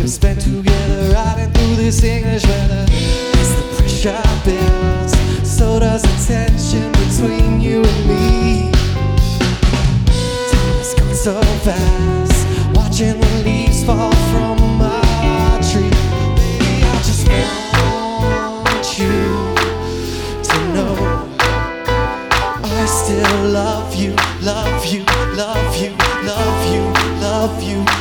have spent together riding through this English weather. As the pressure builds, so does the tension between you and me. Time has gone so fast, watching the leaves fall from my tree. Baby, I just want you to know I still love you, love you, love you, love you, love you.